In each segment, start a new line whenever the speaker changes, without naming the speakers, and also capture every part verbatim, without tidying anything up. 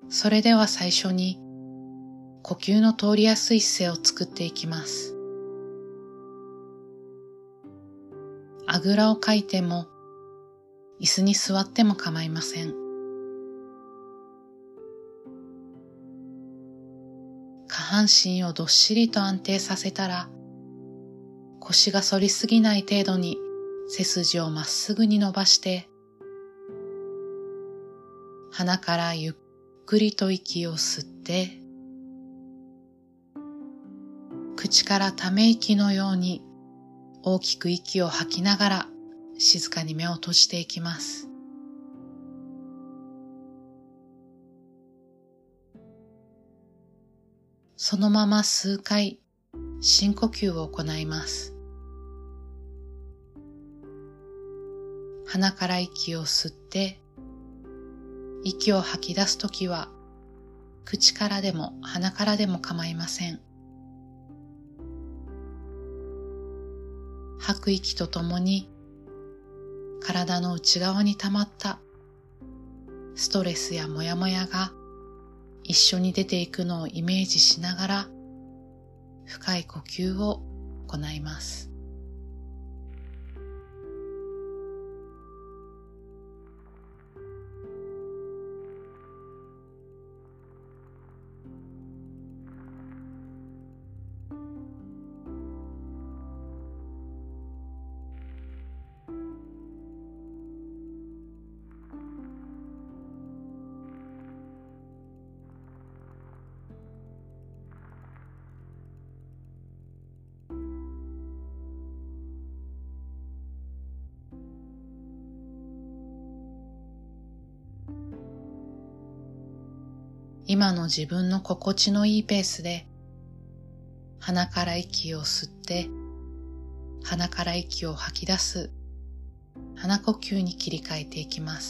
それでは最初に呼吸の通りやすい姿勢を作っていきます。あぐらをかいても椅子に座っても構いません。下半身をどっしりと安定させたら、腰が反りすぎない程度に背筋をまっすぐに伸ばして、鼻からゆっくりと息を吸って、口からため息のように大きく息を吐きながら静かに目を閉じていきます。そのまま数回深呼吸を行います。鼻から息を吸って、息を吐き出すときは口からでも鼻からでも構いません。吐く息とともに体の内側に溜まったストレスやモヤモヤが一緒に出ていくのをイメージしながら深い呼吸を行います。今の自分の心地のいいペースで鼻から息を吸って鼻から息を吐き出す鼻呼吸に切り替えていきます。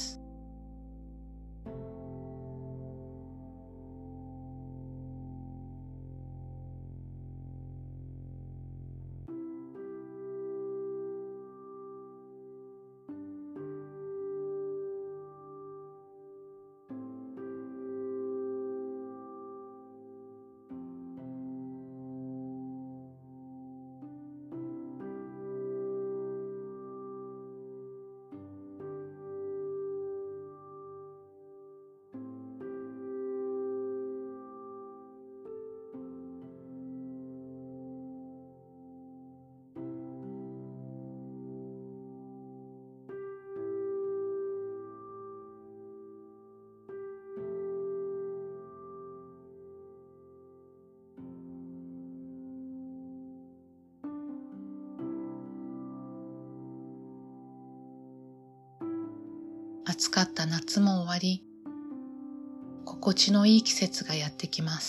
暑かった夏も終わり、心地のいい季節がやってきます。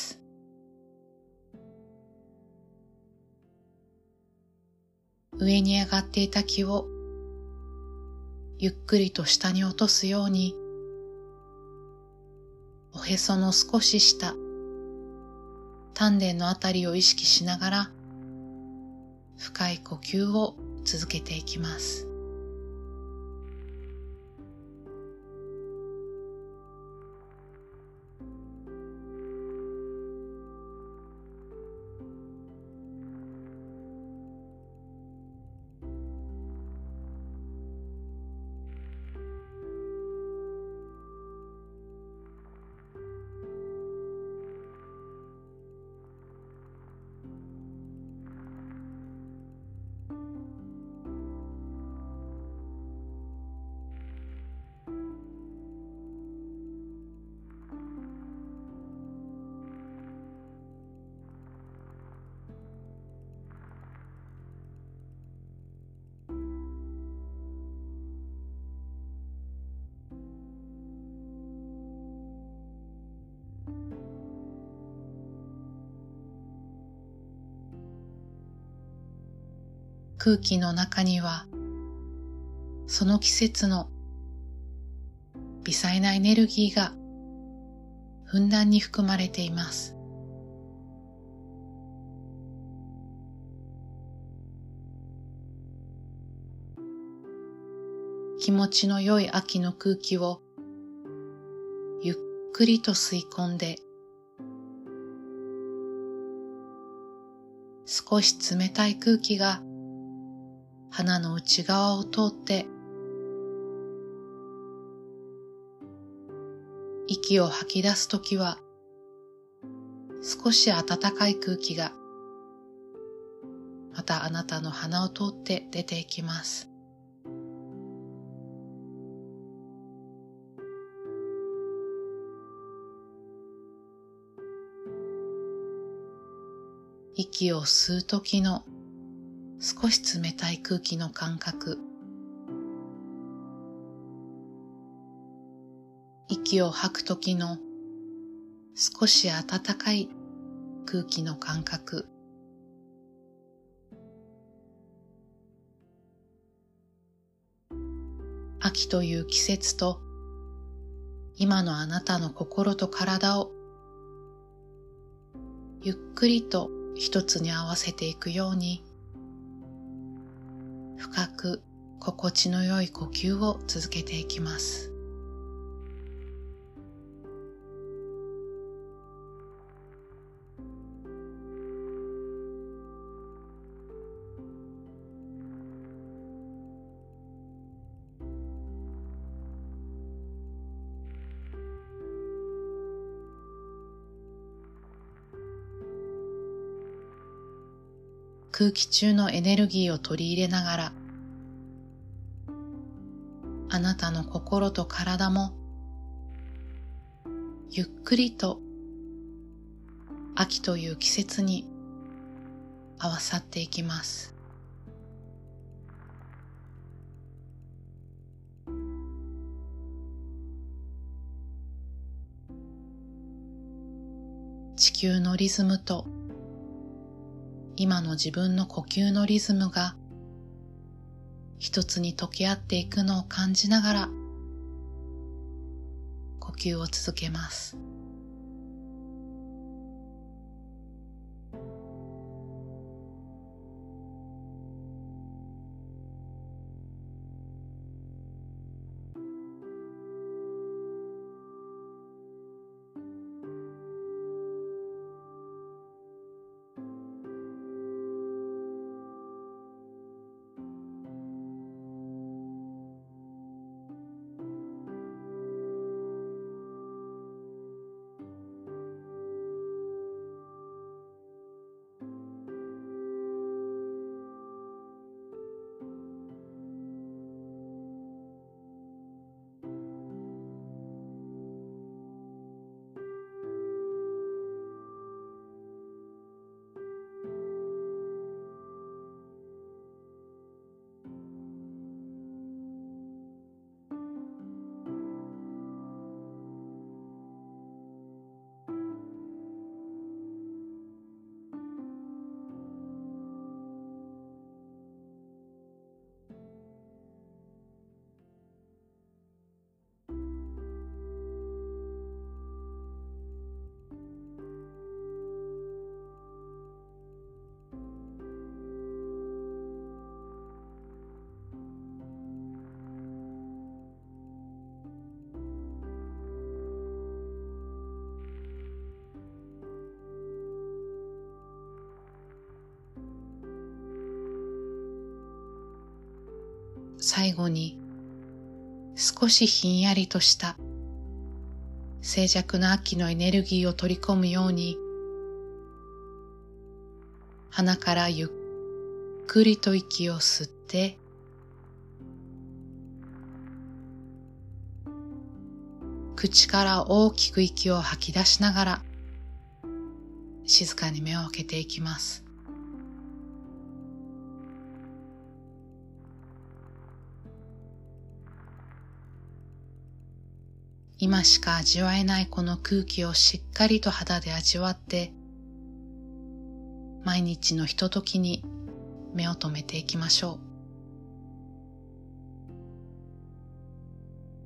上に上がっていた気をゆっくりと下に落とすように、おへその少し下、丹田のあたりを意識しながら深い呼吸を続けていきます。空気の中にはその季節の微細なエネルギーがふんだんに含まれています。気持ちの良い秋の空気をゆっくくりと吸い込んで、少し冷たい空気が鼻の内側を通って息を吐き出すときは少し暖かい空気がまたあなたの鼻を通って出ていきます。息を吸うときの少し冷たい空気の感覚、息を吐くときの少し暖かい空気の感覚、秋という季節と今のあなたの心と体をゆっくりと一つに合わせていくように、深く心地の良い呼吸を続けていきます。空気中のエネルギーを取り入れながら、あなたの心と体もゆっくりと秋という季節に合わさっていきます。地球のリズムと今の自分の呼吸のリズムが一つに溶け合っていくのを感じながら呼吸を続けます。最後に少しひんやりとした静寂な秋のエネルギーを取り込むように、鼻からゆっくりと息を吸って、口から大きく息を吐き出しながら静かに目を開けていきます。今しか味わえないこの空気をしっかりと肌で味わって、毎日のひとときに目を留めていきましょ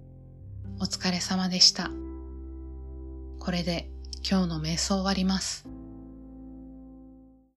う。お疲れ様でした。これで今日の瞑想終わります。